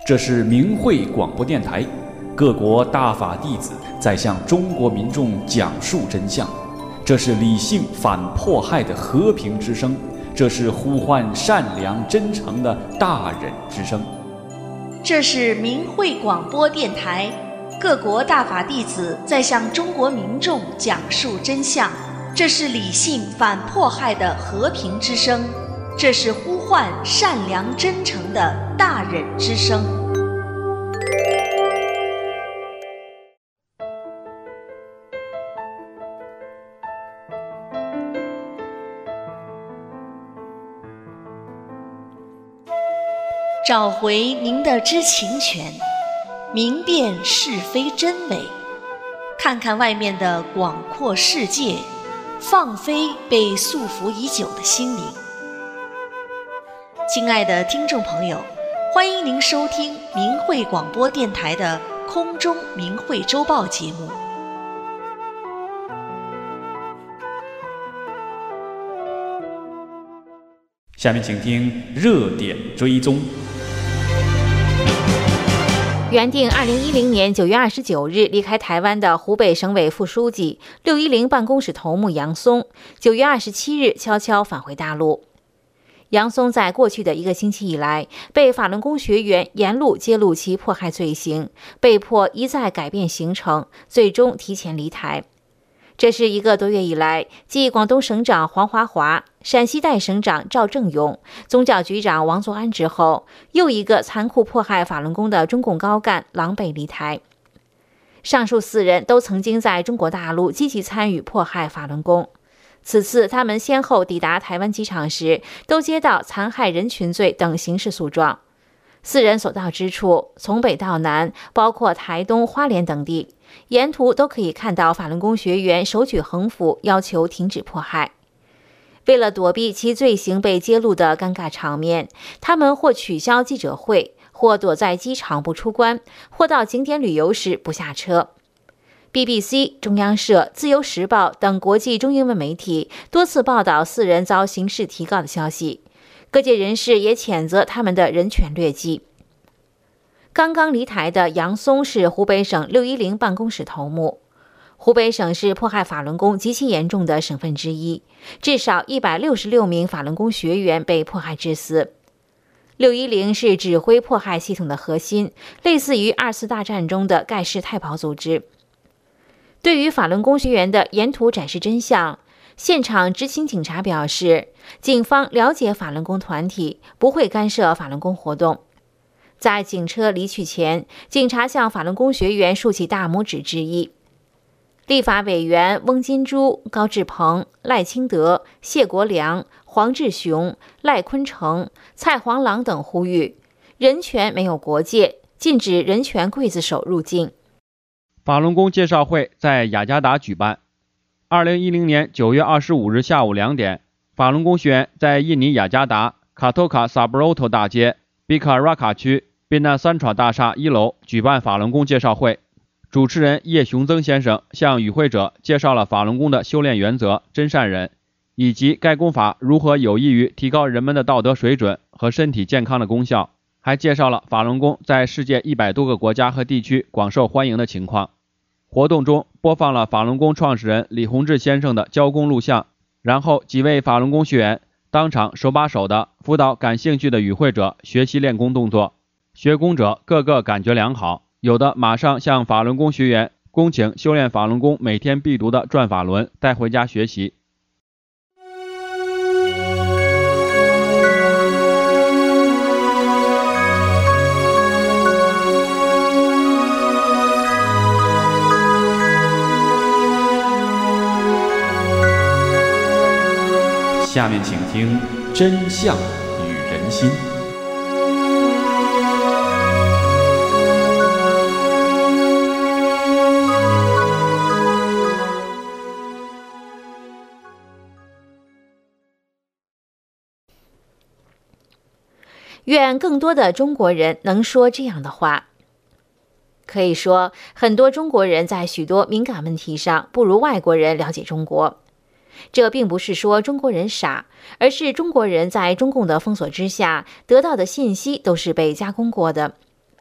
这是明慧广播电台，各国大法弟子在向中国民众讲述真相。这是理性反迫害的和平之声，这是呼唤善良真诚的大忍之声。 这是明慧广播电台，各国大法弟子在向中国民众讲述真相。这是理性反迫害的和平之声，这是呼唤善良真诚的大忍之声。找回您的知情权，明辨是非真伪，看看外面的广阔世界，放飞被束缚已久的心灵。亲爱的听众朋友，欢迎您收听明慧广播电台的空中明慧周报节目。 下面请听热点追踪。 原定2010年9月29日离开台湾的湖北省委副书记、610办公室头目杨松，9月27日悄悄返回大陆。杨松在过去的1个星期以来，被法轮功学员沿路揭露其迫害罪行，被迫一再改变行程，最终提前离台。这是1个多月以来，继广东省长黄华华、陕西代省长赵正勇、宗教局长王作安之后，又一个残酷迫害法轮功的中共高干狼狈离台。上述4人都曾经在中国大陆积极参与迫害法轮功。此次他们先后抵达台湾机场时，都接到残害人群罪等刑事诉状。4人所到之处，从北到南，包括台东、花莲等地，沿途都可以看到法轮功学员手举横幅，要求停止迫害。为了躲避其罪行被揭露的尴尬场面，他们或取消记者会，或躲在机场不出关，或到景点旅游时不下车。BBC、中央社、自由时报等国际中英文媒体多次报道4人遭刑事提告的消息，各界人士也谴责他们的人权劣迹。刚刚离台的杨松是湖北省610办公室头目。湖北省是迫害法轮功极其严重的省份之一，至少166名法轮功学员被迫害致死。610是指挥迫害系统的核心，类似于2次大战中的盖世太保组织。对于法轮功学员的沿途展示真相，现场执勤警察表示，警方了解法轮功团体，不会干涉法轮功活动。在警车离去前，警察向法轮功学员竖起大拇指致意。立法委员翁金珠、高志鹏、赖清德、谢国良、黄志雄、赖坤成、蔡黄朗等呼吁，人权没有国界，禁止人权刽子手入境。 法轮功介绍会在雅加达举办。2010年9月25日下午2点，法轮功学员在印尼雅加达卡托卡萨布罗托大街比卡拉卡区宾纳三川大厦1楼举办法轮功介绍会。主持人叶雄增先生向与会者介绍了法轮功的修炼原则、真善忍，以及该功法如何有益于提高人们的道德水准和身体健康的功效，还介绍了法轮功在世界100多个国家和地区广受欢迎的情况。活动中播放了法轮功创始人李洪志先生的教功录像，然后几位法轮功学员当场手把手的辅导感兴趣的与会者学习练功动作，学功者个个感觉良好，有的马上向法轮功学员恭请修炼法轮功每天必读的转法轮带回家学习。 下面请听真相与人心。 愿更多的中国人能说这样的话。可以说，很多中国人在许多敏感问题上不如外国人了解中国。这并不是说中国人傻，而是中国人在中共的封锁之下得到的信息都是被加工过的。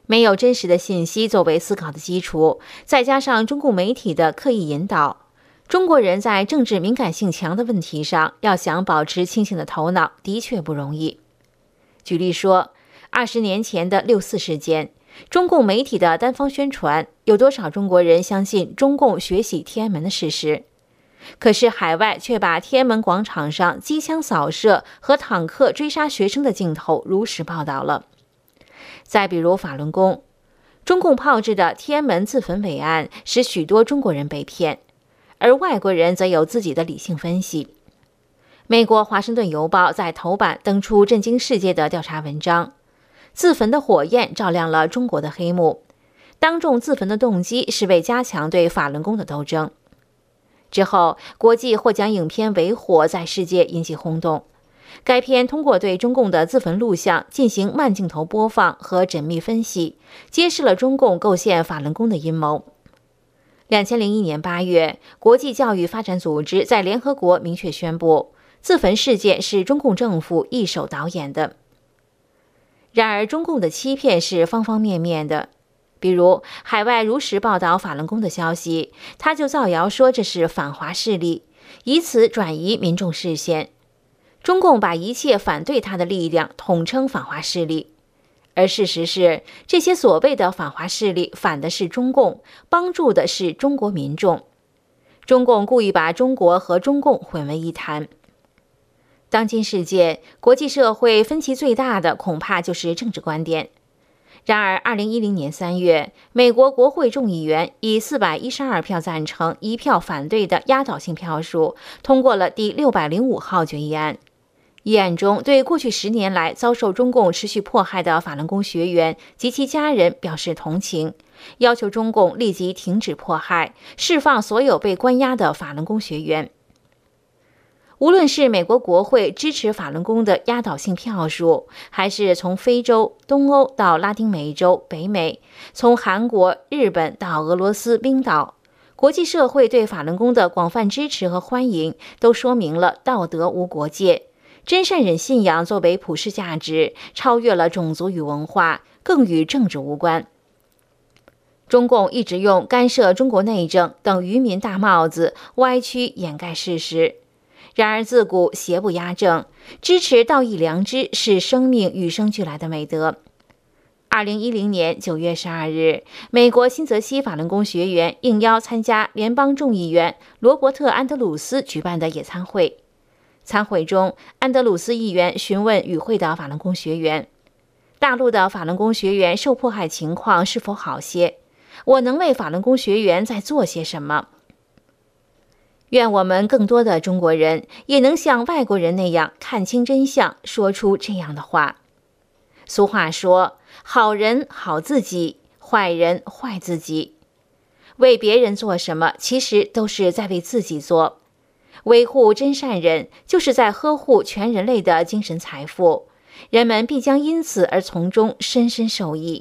没有真实的信息作为思考的基础，再加上中共媒体的刻意引导，中国人在政治敏感性强的问题上，要想保持清醒的头脑，的确不容易。举例说，20年前的6·4事件，中共媒体的单方宣传，有多少中国人相信中共学习天安门的事实？可是海外却把天安门广场上机枪扫射和坦克追杀学生的镜头如实报道了。再比如法轮功，中共炮制的天安门自焚伪案使许多中国人被骗，而外国人则有自己的理性分析。美国《华盛顿邮报》在头版登出震惊世界的调查文章，自焚的火焰照亮了中国的黑幕，当众自焚的动机是为加强对法轮功的斗争。之后，国际获奖影片《伪火》在世界引起轰动。该片通过对中共的自焚录像进行慢镜头播放和缜密分析，揭示了中共构陷法轮功的阴谋。2001年8月，国际教育发展组织在联合国明确宣布，自焚事件是中共政府一手导演的。然而，中共的欺骗是方方面面的。比如，海外如实报道法轮功的消息，他就造谣说这是反华势力，以此转移民众视线。中共把一切反对他的力量统称反华势力，而事实是，这些所谓的反华势力反的是中共，帮助的是中国民众。中共故意把中国和中共混为一谈。当今世界，国际社会分歧最大的恐怕就是政治观点。然而，2010年3月，美国国会众议员以412票赞成、1票反对的压倒性票数，通过了第605号决议案。议案中对过去10年来遭受中共持续迫害的法轮功学员及其家人表示同情，要求中共立即停止迫害，释放所有被关押的法轮功学员。无论是美国国会支持法轮功的压倒性票数，还是从非洲、东欧到拉丁美洲、北美，从韩国、日本到俄罗斯、冰岛，国际社会对法轮功的广泛支持和欢迎，都说明了道德无国界，真善忍信仰作为普世价值，超越了种族与文化，更与政治无关。中共一直用干涉中国内政等愚民大帽子歪曲掩盖事实。然而自古邪不压正，支持道义良知是生命与生俱来的美德。2010年9月12日，美国新泽西法轮功学员应邀参加联邦众议员罗伯特·安德鲁斯举办的野餐会。参会中，安德鲁斯议员询问与会的法轮功学员：大陆的法轮功学员受迫害情况是否好些？我能为法轮功学员再做些什么？愿我们更多的中国人也能像外国人那样看清真相，说出这样的话。俗话说，好人好自己，坏人坏自己。为别人做什么，其实都是在为自己做。维护真善忍，就是在呵护全人类的精神财富，人们必将因此而从中深深受益。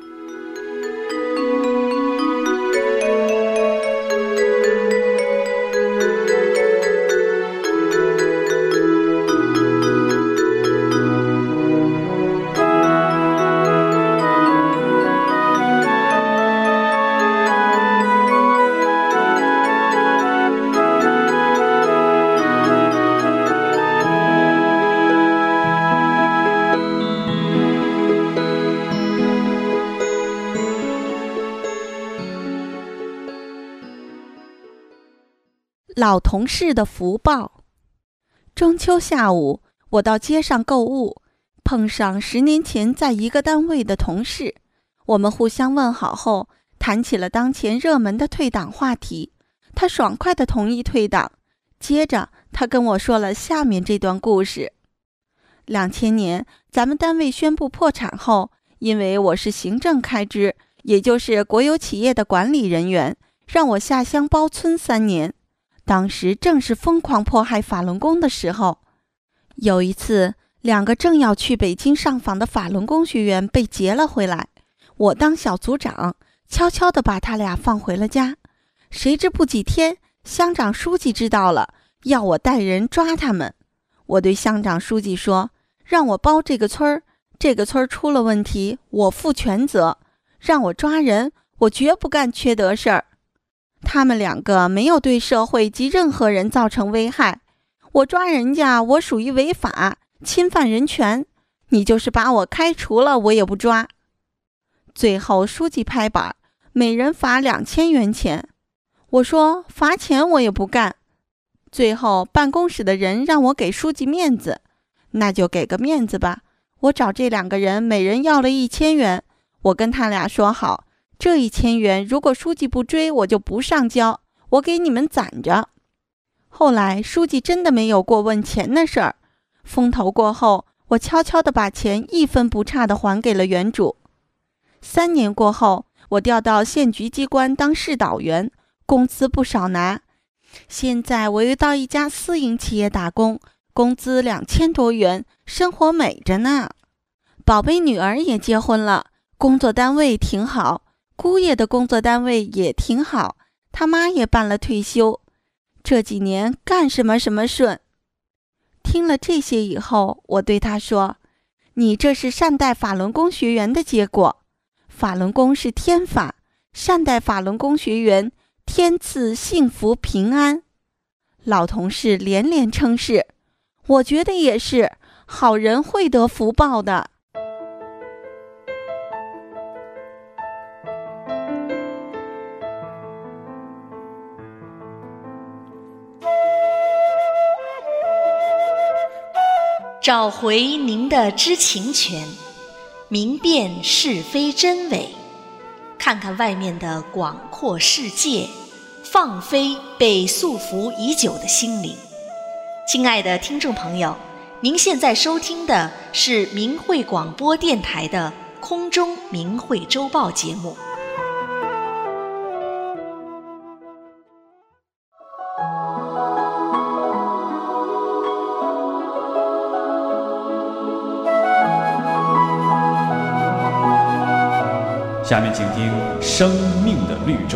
老同事的福报。中秋下午，我到街上购物，碰上10年前在一个单位的同事，我们互相问好后，谈起了当前热门的退党话题。他爽快地同意退党，接着他跟我说了下面这段故事。2000年，咱们单位宣布破产后，因为我是行政开支，也就是国有企业的管理人员，让我下乡包村3年。当时正是疯狂迫害法轮功的时候。有一次，2个正要去北京上访的法轮功学员被劫了回来，我当小组长，悄悄地把他俩放回了家。谁知不几天，乡长书记知道了，要我带人抓他们。我对乡长书记说，让我包这个村儿，这个村儿出了问题，我负全责。 让我抓人，我绝不干缺德事儿。他们两个没有对社会及任何人造成危害，我抓人家，我属于违法，侵犯人权。你就是把我开除了，我也不抓。最后书记拍板，每人罚2000元钱。我说罚钱我也不干。最后办公室的人让我给书记面子，那就给个面子吧。我找这2个人，每人要了1000元。我跟他俩说好，这1000元如果书记不追，我就不上交，我给你们攒着。后来书记真的没有过问钱的事儿。风头过后，我悄悄地把钱1分不差地还给了原主。3年过后，我调到县局机关当市导员，工资不少拿。现在我又到一家私营企业打工，工资2000多元，生活美着呢。宝贝女儿也结婚了，工作单位挺好，姑爷的工作单位也挺好，他妈也办了退休。这几年干什么什么顺。听了这些以后，我对他说，你这是善待法轮功学员的结果。法轮功是天法，善待法轮功学员，天赐幸福平安。老同事连连称是，我觉得也是，好人会得福报的。 找回您的知情权，明辨是非真伪，看看外面的广阔世界，放飞被束缚已久的心灵。亲爱的听众朋友，您现在收听的是明慧广播电台的空中明慧周报节目。 下面请听《生命的绿洲》。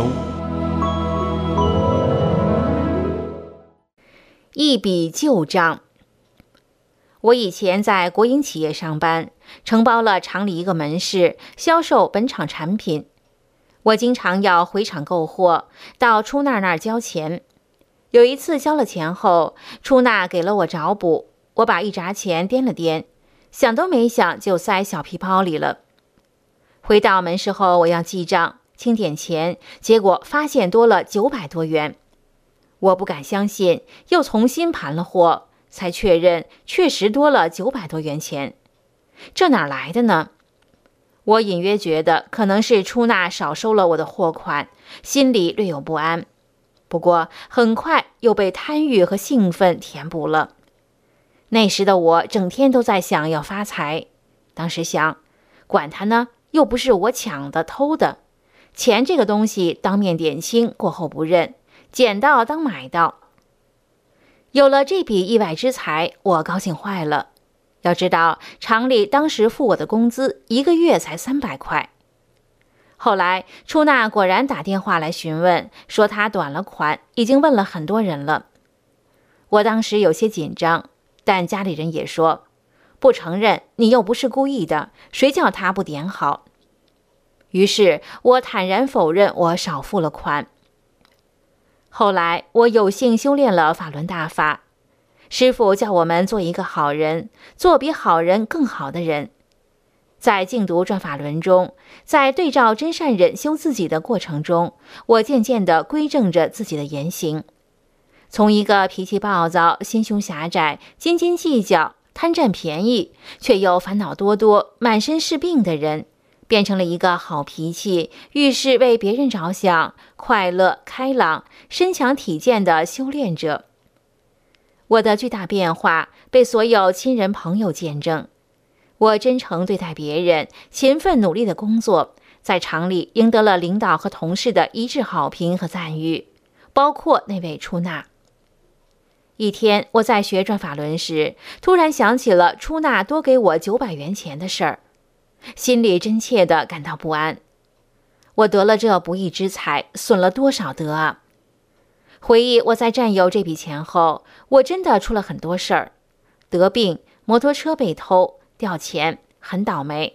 一笔旧账。我以前在国营企业上班，承包了厂里一个门市，销售本厂产品。我经常要回厂购货，到出纳那儿交钱。有一次交了钱后，出纳给了我找补，我把一拃钱掂了掂，想都没想就塞小皮包里了。回到门市后，我要记账清点钱，结果发现多了900多元。我不敢相信，又重新盘了货，才确认确实多了900多元钱。这哪来的呢？我隐约觉得可能是出纳少收了我的货款，心里略有不安。不过很快又被贪欲和兴奋填补了。那时的我整天都在想要发财，当时想，管他呢，又不是我抢的偷的，钱这个东西当面点清，过后不认，捡到当买到。有了这笔意外之财，我高兴坏了。要知道厂里当时付我的工资1个月才300块。后来出纳果然打电话来询问，说他短了款，已经问了很多人了。我当时有些紧张，但家里人也说，不承认，你又不是故意的，谁叫他不点好。于是我坦然否认我少付了款。后来我有幸修炼了法轮大法，师父叫我们做一个好人，做比好人更好的人。在净读转法轮中，在对照真善忍修自己的过程中，我渐渐地规正着自己的言行，从一个脾气暴躁、心胸狭窄、斤斤计较、贪占便宜却又烦恼多多、满身是病的人，变成了一个好脾气、遇事为别人着想、快乐开朗、身强体健的修炼者。我的巨大变化被所有亲人朋友见证。我真诚对待别人，勤奋努力的工作，在厂里赢得了领导和同事的一致好评和赞誉，包括那位出纳。一天我在学转法轮时，突然想起了出纳多给我900元钱的事儿，心里真切地感到不安。我得了这不义之财，损了多少德啊！回忆我在占有这笔钱后，我真的出了很多事儿，得病，摩托车被偷，掉钱，很倒霉。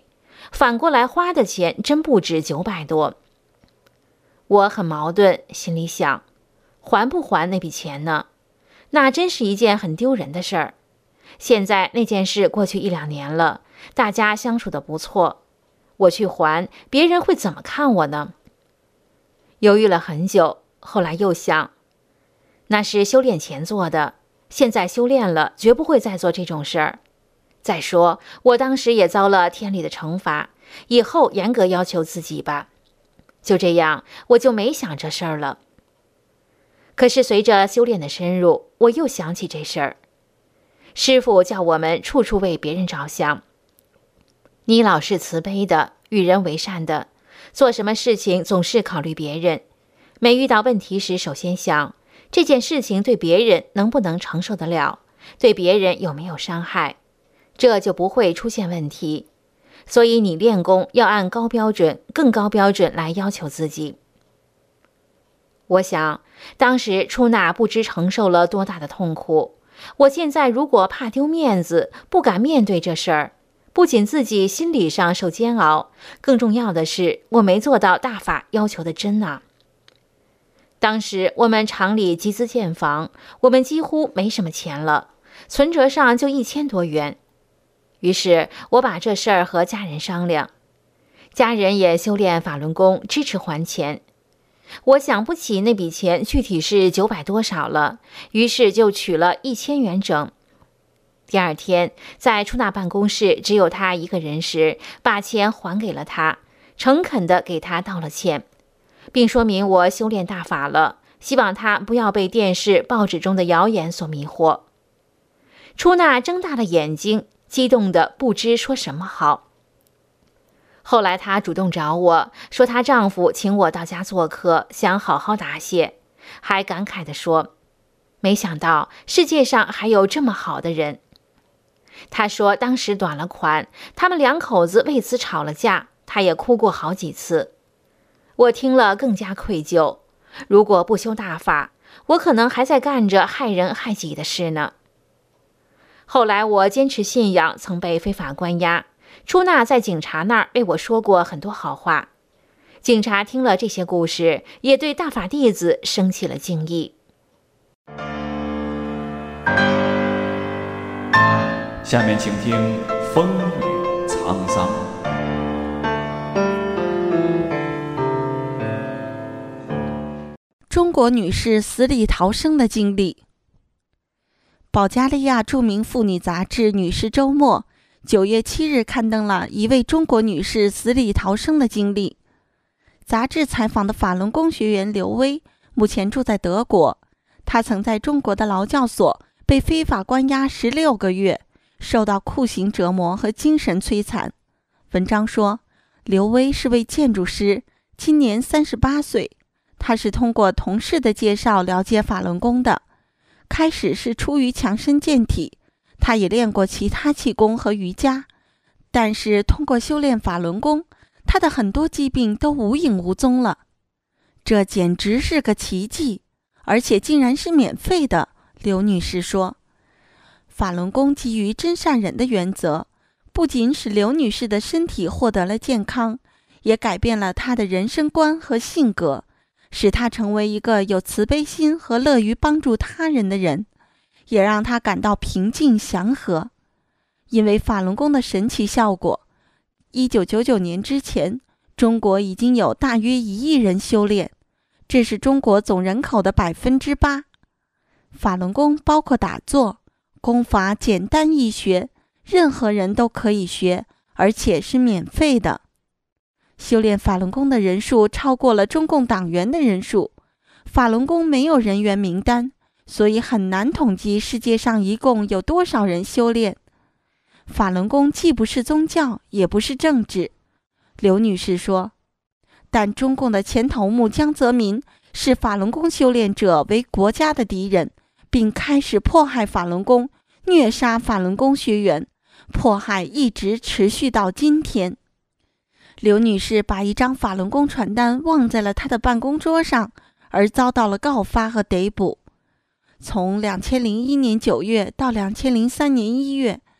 反过来花的钱真不止900多。我很矛盾，心里想，还不还那笔钱呢？那真是一件很丢人的事儿。现在那件事过去1-2年了，大家相处得不错，我去还，别人会怎么看我呢？犹豫了很久，后来又想，那是修炼前做的，现在修炼了，绝不会再做这种事儿。再说，我当时也遭了天理的惩罚，以后严格要求自己吧。就这样，我就没想这事儿了。可是随着修炼的深入，我又想起这事儿。师父叫我们处处为别人着想，你老是慈悲的，与人为善的，做什么事情总是考虑别人。每遇到问题时，首先想这件事情对别人能不能承受得了，对别人有没有伤害，这就不会出现问题。所以你练功要按高标准、更高标准来要求自己。我想，当时出纳不知承受了多大的痛苦。我现在如果怕丢面子，不敢面对这事儿，不仅自己心理上受煎熬，更重要的是我没做到大法要求的真啊。当时我们厂里集资建房，我们几乎没什么钱了，存折上就1000多元。于是我把这事儿和家人商量，家人也修炼法轮功，支持还钱。我想不起那笔钱具体是900多少了，于是就取了1000元整。第二天，在出纳办公室只有他一个人时，把钱还给了他，诚恳地给他道了歉，并说明我修炼大法了，希望他不要被电视、报纸中的谣言所迷惑。出纳睁大了眼睛，激动得不知说什么好。后来她主动找我，说她丈夫请我到家做客，想好好答谢，还感慨地说，没想到世界上还有这么好的人。她说当时短了款，他们2口子为此吵了架，她也哭过好几次。我听了更加愧疚，如果不修大法，我可能还在干着害人害己的事呢。后来我坚持信仰，曾被非法关押，出纳在警察那儿为我说过很多好话。警察听了这些故事，也对大法弟子升起了敬意。 下面请听风雨沧桑。 中国女士死里逃生的经历。保加利亚著名妇女杂志《女士周末》9月7日刊登了一位中国女士死里逃生的经历。杂志采访的法轮功学员刘薇，目前住在德国。她曾在中国的劳教所被非法关押16个月，受到酷刑折磨和精神摧残。文章说，刘薇是位建筑师，今年38岁。她是通过同事的介绍了解法轮功的。开始是出于强身健体，他也练过其他气功和瑜伽，但是通过修炼法轮功，他的很多疾病都无影无踪了。这简直是个奇迹，而且竟然是免费的。刘女士说，法轮功基于真善忍的原则，不仅使刘女士的身体获得了健康，也改变了她的人生观和性格，使她成为一个有慈悲心和乐于帮助他人的人，也让她感到平静祥和。因为法轮功的神奇效果，1999年之前，中国已经有大约1亿人修炼，这是中国总人口的8%。法轮功包括打坐，功法简单易学，任何人都可以学，而且是免费的。修炼法轮功的人数超过了中共党员的人数。法轮功没有人员名单，所以很难统计世界上一共有多少人修炼。法轮功既不是宗教，也不是政治。刘女士说，但中共的前头目江泽民视法轮功修炼者为国家的敌人，并开始迫害法轮功，虐杀法轮功学员，迫害一直持续到今天。刘女士把一张法轮功传单忘在了她的办公桌上，而遭到了告发和逮捕。从2001年9月到2003年1月，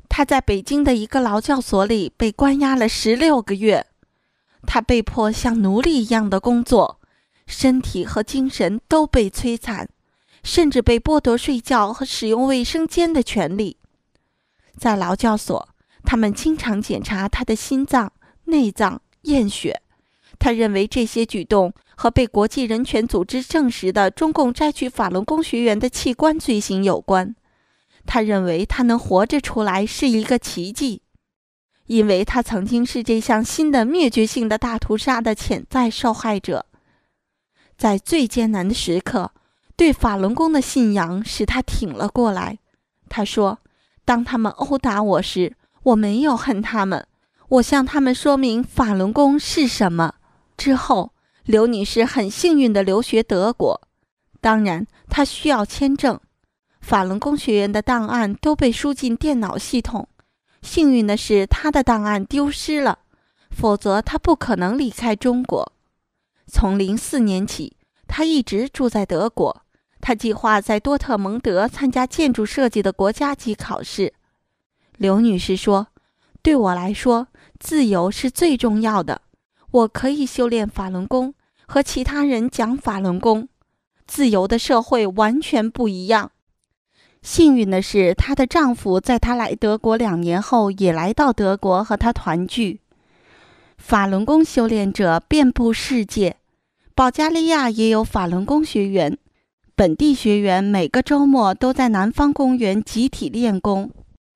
他在北京的一个劳教所里被关押了16个月，他被迫像奴隶一样的工作，身体和精神都被摧残，甚至被剥夺睡觉和使用卫生间的权利。在劳教所，他们经常检查他的心脏、内脏、验血。他认为这些举动和被国际人权组织证实的中共摘取法轮功学员的器官罪行有关。他认为他能活着出来是一个奇迹，因为他曾经是这项新的灭绝性的大屠杀的潜在受害者。在最艰难的时刻，对法轮功的信仰使他挺了过来。他说，当他们殴打我时，我没有恨他们，我向他们说明法轮功是什么。之后，刘女士很幸运地留学德国，当然她需要签证。法轮功学员的档案都被输进电脑系统，幸运的是她的档案丢失了，否则她不可能离开中国。从04年起，她一直住在德国，她计划在多特蒙德参加建筑设计的国家级考试。刘女士说，对我来说，自由是最重要的，我可以修炼法轮功，和其他人讲法轮功。自由的社会完全不一样。幸运的是，她的丈夫在她来德国2年后也来到德国和她团聚。法轮功修炼者遍布世界，保加利亚也有法轮功学员，本地学员每个周末都在南方公园集体练功。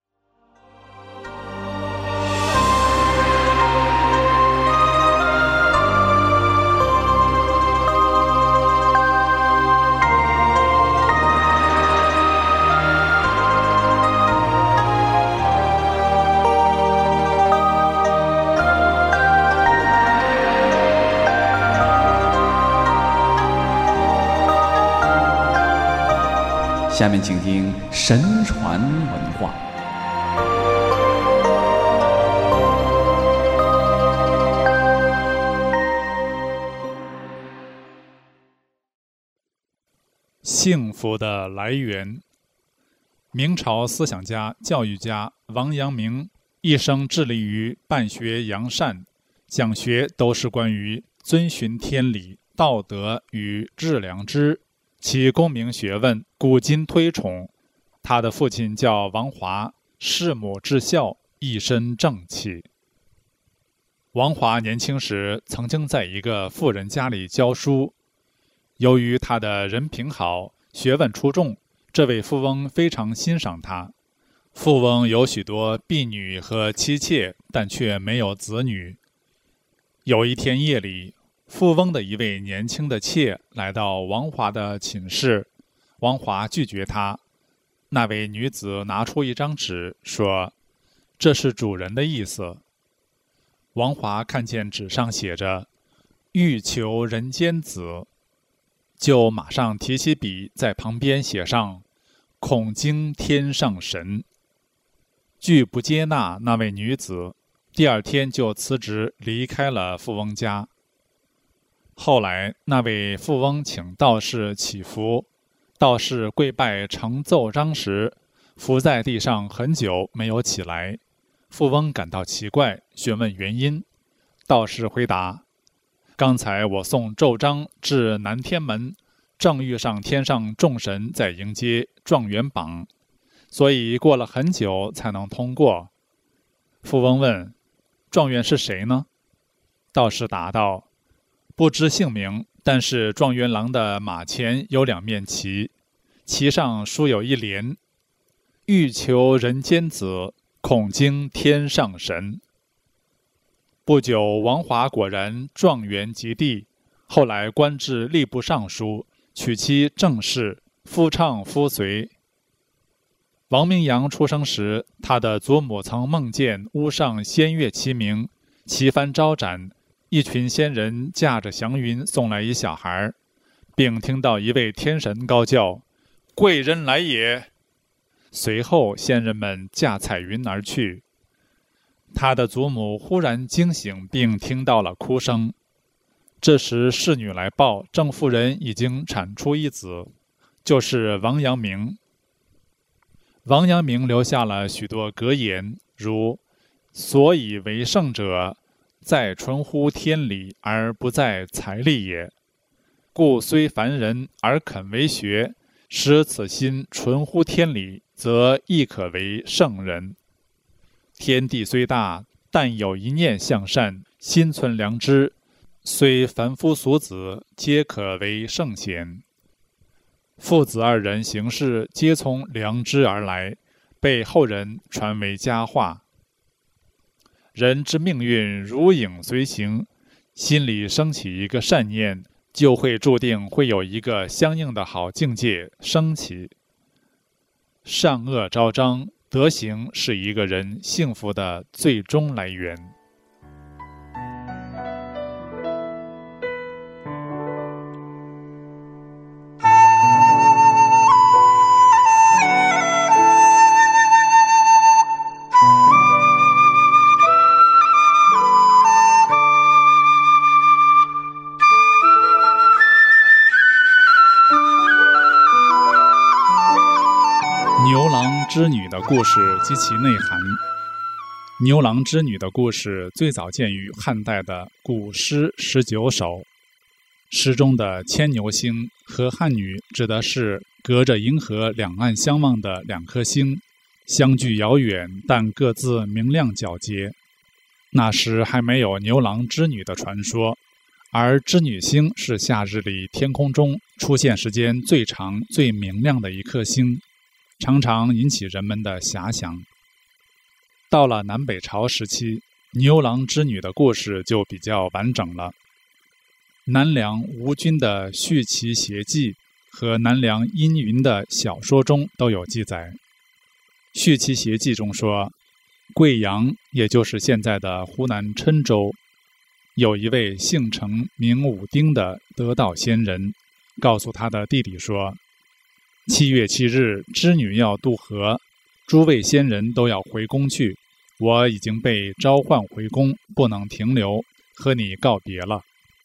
下面请听神传文化。 幸福的来源。明朝思想家、教育家王阳明一生致力于办学扬善，讲学都是关于遵循天理、道德与致良知，其功名学问古今推崇。他的父亲叫王华，弑母至孝，一身正气。王华年轻时曾经在一个富人家里教书，由于他的人品好，学问出众，这位富翁非常欣赏他。富翁有许多婢女和妻妾，但却没有子女。有一天夜里，富翁的一位年轻的妾来到王华的寝室，王华拒绝她。那位女子拿出一张纸，说：“这是主人的意思。”王华看见纸上写着“欲求人间子”，就马上提起笔在旁边写上“恐惊天上神”。拒不接纳那位女子，第二天就辞职离开了富翁家。后来那位富翁请道士祈福，道士跪拜呈奏章时，伏在地上很久没有起来。富翁感到奇怪，询问原因。道士回答：“刚才我送奏章至南天门，正遇上天上众神在迎接状元榜，所以过了很久才能通过。”富翁问：“状元是谁呢？”道士答道：“不知姓名，但是状元郎的马前有2面旗，旗上书有一联：欲求人间子，恐惊天上神。”不久，王华果然状元及第，后来官至吏部尚书，娶妻郑氏，夫唱妇随。王明阳出生时，他的祖母曾梦见屋上仙乐齐鸣，旗幡招展，一群仙人驾着祥云送来一小孩，并听到一位天神高叫：“贵人来也！”随后仙人们驾彩云而去。他的祖母忽然惊醒，并听到了哭声。这时侍女来报，郑夫人已经产出一子，就是王阳明。 王阳明留下了许多格言，如所以为圣者，在纯乎天理而不在财力也，故虽凡人而肯为学，使此心纯乎天理，则亦可为圣人。天地虽大，但有一念向善，心存良知，虽凡夫俗子，皆可为圣贤。父子二人行事皆从良知而来，被后人传为佳话。人之命运如影随形，心里升起一个善念，就会注定会有一个相应的好境界升起。善恶昭彰，德行是一个人幸福的最终来源。牛郎织女的故事及其内涵。牛郎织女的故事最早见于汉代的古诗19首。诗中的牵牛星和汉女指的是隔着银河两岸相望的两颗星，相距遥远，但各自明亮皎洁。那时还没有牛郎织女的传说，而织女星是夏日里天空中出现时间最长、最明亮的一颗星，常常引起人们的遐想。到了南北朝时期，牛郎织女的故事就比较完整了。南梁吴军的《续其邪记》和南梁殷云的小说中都有记载。《续其邪记》中说，贵阳，也就是现在的湖南郴州，有一位姓程名武丁的得道仙人，告诉他的弟弟说，7月7日，织女要渡河，诸位仙人都要回宫去，我已经被召唤回宫，不能停留，和你告别了。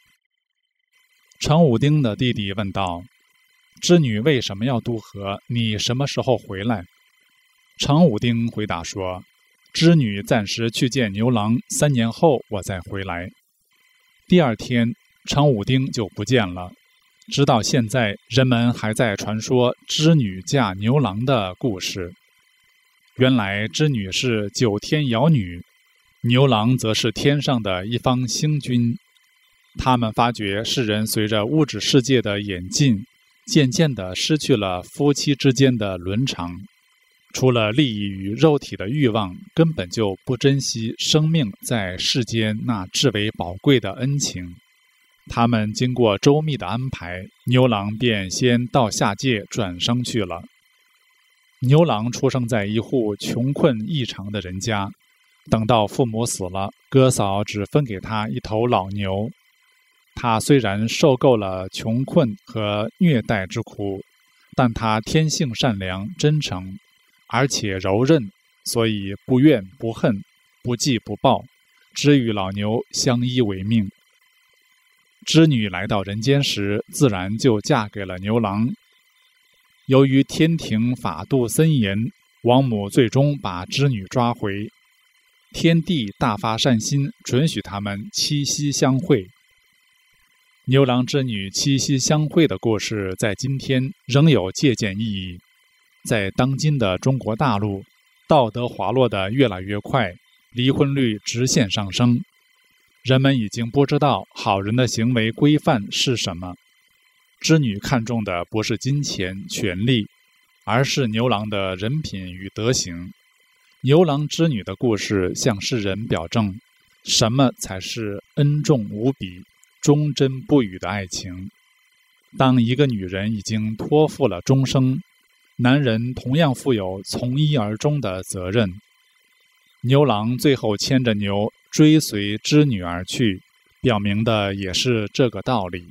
程武丁的弟弟问道，织女为什么要渡河？你什么时候回来？程武丁回答说，织女暂时去见牛郎，3年后我再回来。第二天，程武丁就不见了。直到现在，人们还在传说织女嫁牛郎的故事。原来织女是9天瑶女，牛郎则是天上的一方星君。他们发觉世人随着物质世界的演进，渐渐地失去了夫妻之间的伦常，除了利益与肉体的欲望，根本就不珍惜生命在世间那至为宝贵的恩情。他们经过周密的安排，牛郎便先到下界转生去了。牛郎出生在一户穷困异常的人家，等到父母死了，哥嫂只分给他一头老牛。他虽然受够了穷困和虐待之苦，但他天性善良真诚，而且柔韧，所以不怨不恨，不记不报，只与老牛相依为命。织女来到人间时，自然就嫁给了牛郎。由于天庭法度森严，王母最终把织女抓回。天帝大发善心，准许他们七夕相会。牛郎织女七夕相会的故事在今天仍有借鉴意义。在当今的中国大陆，道德滑落得越来越快，离婚率直线上升。人们已经不知道好人的行为规范是什么。织女看重的不是金钱、权力，而是牛郎的人品与德行。牛郎织女的故事向世人表证，什么才是恩重无比、忠贞不渝的爱情。当一个女人已经托付了终生，男人同样负有从一而终的责任。牛郎最后牵着牛追随织女而去，表明的也是这个道理。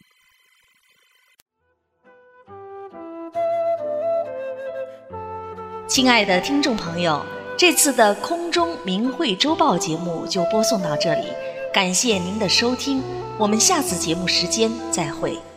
亲爱的听众朋友，这次的空中明慧周报节目就播送到这里，感谢您的收听，我们下次节目时间再会。